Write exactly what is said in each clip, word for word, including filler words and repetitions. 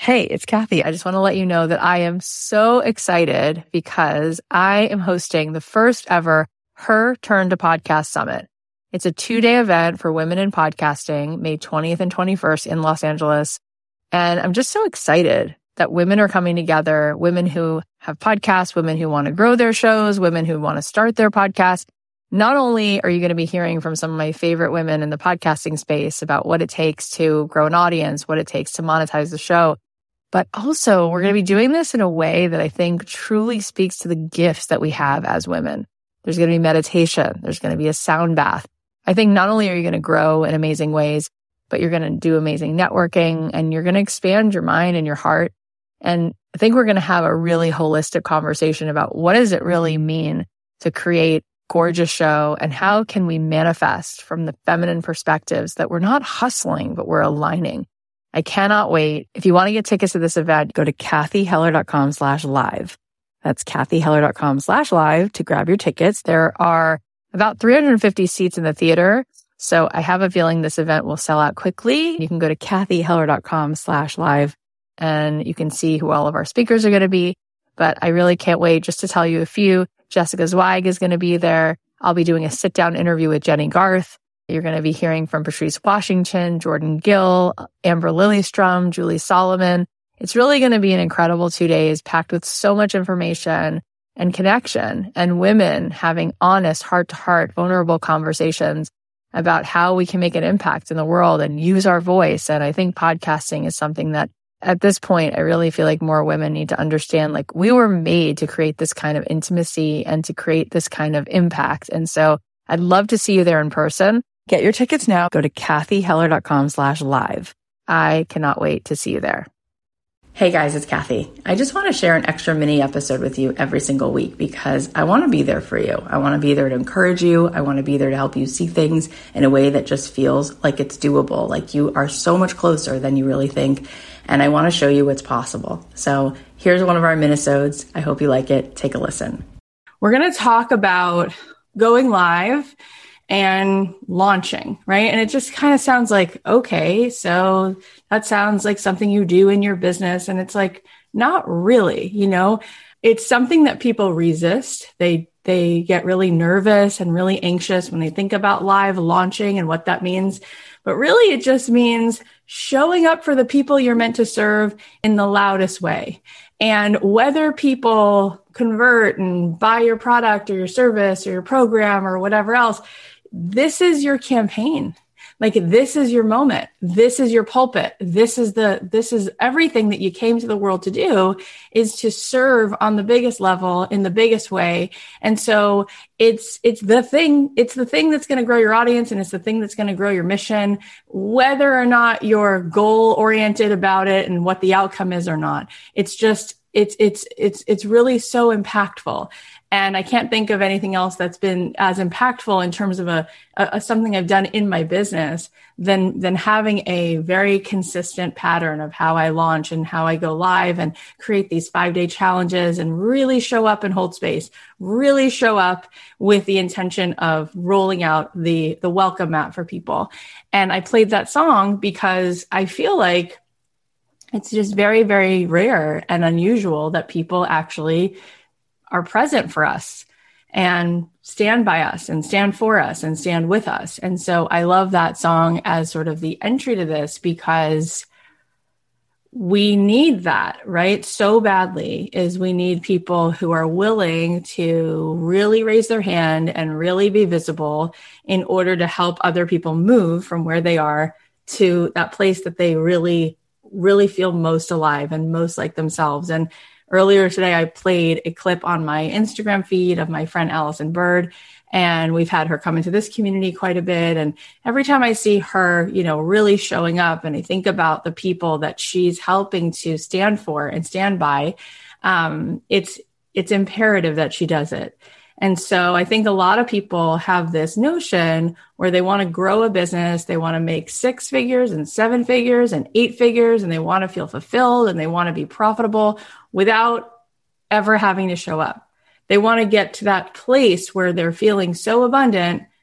Hey, it's Kathy. I just want to let you know that I am so excited because I am hosting the first ever Her Turn to Podcast Summit. It's a two-day event for women in podcasting, May twentieth and twenty-first in Los Angeles. And I'm just so excited that women are coming together, women who have podcasts, women who want to grow their shows, women who want to start their podcast. Not only are you going to be hearing from some of my favorite women in the podcasting space about what it takes to grow an audience, what it takes to monetize the show, but also we're going to be doing this in a way that I think truly speaks to the gifts that we have as women. There's going to be meditation. There's going to be a sound bath. I think not only are you going to grow in amazing ways, but you're going to do amazing networking and you're going to expand your mind and your heart. And I think we're going to have a really holistic conversation about what does it really mean to create a gorgeous show and how can we manifest from the feminine perspectives that we're not hustling, but we're aligning. I cannot wait. If you want to get tickets to this event, go to kathyheller.com slash live. That's kathyheller.com slash live to grab your tickets. There are about three hundred fifty seats in the theater. So I have a feeling this event will sell out quickly. You can go to kathyheller.com slash live and you can see who all of our speakers are going to be. But I really can't wait just to tell you a few. Jessica Zweig is going to be there. I'll be doing a sit-down interview with Jenny Garth. You're going to be hearing from Patrice Washington, Jordan Gill, Amber Lillystrom, Julie Solomon. It's really going to be an incredible two days packed with so much information and connection and women having honest, heart-to-heart, vulnerable conversations about how we can make an impact in the world and use our voice. And I think podcasting is something that at this point, I really feel like more women need to understand, like we were made to create this kind of intimacy and to create this kind of impact. And so I'd love to see you there in person. Get your tickets now. Go to kathyheller.com slash live. I cannot wait to see you there. Hey guys, it's Kathy. I just want to share an extra mini episode with you every single week because I want to be there for you. I want to be there to encourage you. I want to be there to help you see things in a way that just feels like it's doable, like you are so much closer than you really think. And I want to show you what's possible. So here's one of our minisodes. I hope you like it. Take a listen. We're going to talk about going live and launching, right? And it just kind of sounds like, okay, so that sounds like something you do in your business. And it's like, not really, you know, it's something that people resist. They, they get really nervous and really anxious when they think about live launching and what that means. But really, it just means showing up for the people you're meant to serve in the loudest way. And whether people convert and buy your product or your service or your program or whatever else, this is your campaign. Like this is your moment. This is your pulpit. This is the, this is everything that you came to the world to do is to serve on the biggest level in the biggest way. And so it's, it's the thing, it's the thing that's going to grow your audience and it's the thing that's going to grow your mission, whether or not you're goal oriented about it and what the outcome is or not. It's just, it's, it's, it's, it's really so impactful. And I can't think of anything else that's been as impactful in terms of a, a something I've done in my business than than having a very consistent pattern of how I launch and how I go live and create these five-day challenges and really show up and hold space, really show up with the intention of rolling out the, the welcome mat for people. And I played that song because I feel like it's just very, very rare and unusual that people actually are present for us and stand by us and stand for us and stand with us. And so I love that song as sort of the entry to this because we need that, right? So badly is we need people who are willing to really raise their hand and really be visible in order to help other people move from where they are to that place that they really, really feel most alive and most like themselves. And earlier today, I played a clip on my Instagram feed of my friend Allison Bird, and we've had her come into this community quite a bit. And every time I see her, you know, really showing up and I think about the people that she's helping to stand for and stand by, um, it's, it's imperative that she does it. And so I think a lot of people have this notion where they want to grow a business, they want to make six figures and seven figures and eight figures, and they want to feel fulfilled and they want to be profitable without ever having to show up. They want to get to that place where they're feeling so abundant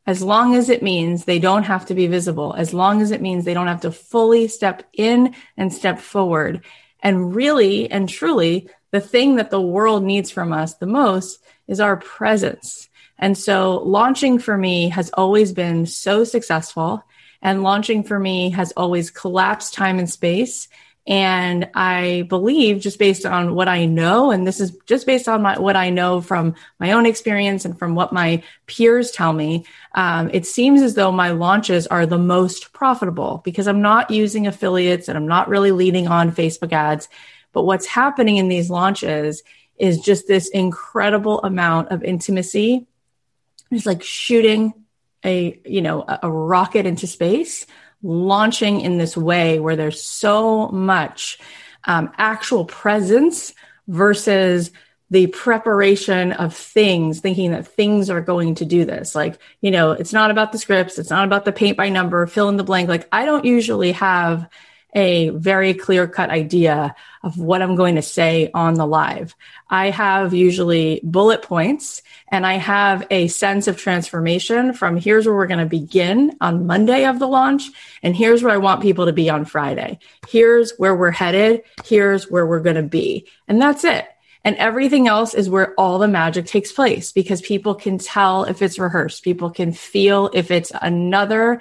as long as it means they don't have to be visible, as long as it means they don't have to fully step in and step forward. And really and truly, the thing that the world needs from us the most is our presence. And so launching for me has always been so successful, and launching for me has always collapsed time and space. And I believe, just based on what I know, and this is just based on my, what I know from my own experience and from what my peers tell me, um, it seems as though my launches are the most profitable because I'm not using affiliates and I'm not really leading on Facebook ads. But what's happening in these launches is just this incredible amount of intimacy. It's like shooting a, you know, a, a rocket into space, launching in this way where there's so much um, actual presence versus the preparation of things, thinking that things are going to do this. Like, you know, it's not about the scripts. It's not about the paint by number, fill in the blank. Like, I don't usually have a very clear-cut idea of what I'm going to say on the live. I have usually bullet points, and I have a sense of transformation from here's where we're going to begin on Monday of the launch, and here's where I want people to be on Friday. Here's where we're headed. Here's where we're going to be. And that's it. And everything else is where all the magic takes place, because people can tell if it's rehearsed. People can feel if it's another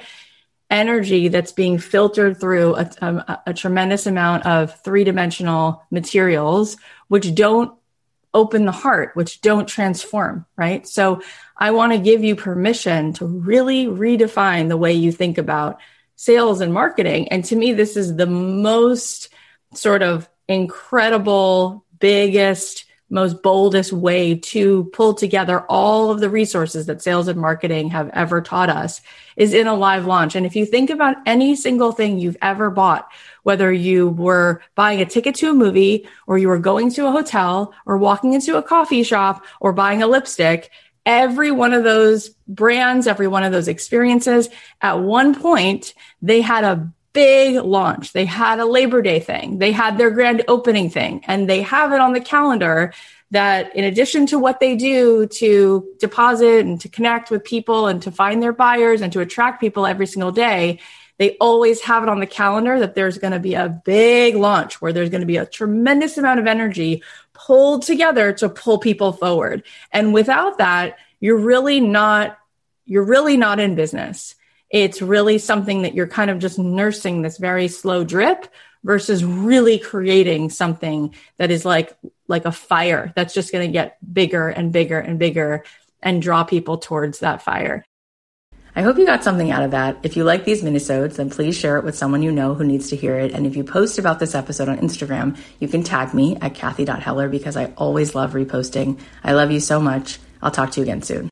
energy that's being filtered through a, a, a tremendous amount of three-dimensional materials, which don't open the heart, which don't transform, right? So I want to give you permission to really redefine the way you think about sales and marketing. And to me, this is the most sort of incredible, biggest, most boldest way to pull together all of the resources that sales and marketing have ever taught us is in a live launch. And if you think about any single thing you've ever bought, whether you were buying a ticket to a movie or you were going to a hotel or walking into a coffee shop or buying a lipstick, every one of those brands, every one of those experiences, at one point, they had a big launch. They had a Labor Day thing. They had their grand opening thing, and they have it on the calendar that in addition to what they do to deposit and to connect with people and to find their buyers and to attract people every single day, they always have it on the calendar that there's going to be a big launch where there's going to be a tremendous amount of energy pulled together to pull people forward. And without that, you're really not, you're really not in business. It's really something that you're kind of just nursing this very slow drip versus really creating something that is like, like a fire that's just going to get bigger and bigger and bigger and draw people towards that fire. I hope you got something out of that. If you like these minisodes, then please share it with someone you know who needs to hear it. And if you post about this episode on Instagram, you can tag me at Kathy dot Heller because I always love reposting. I love you so much. I'll talk to you again soon.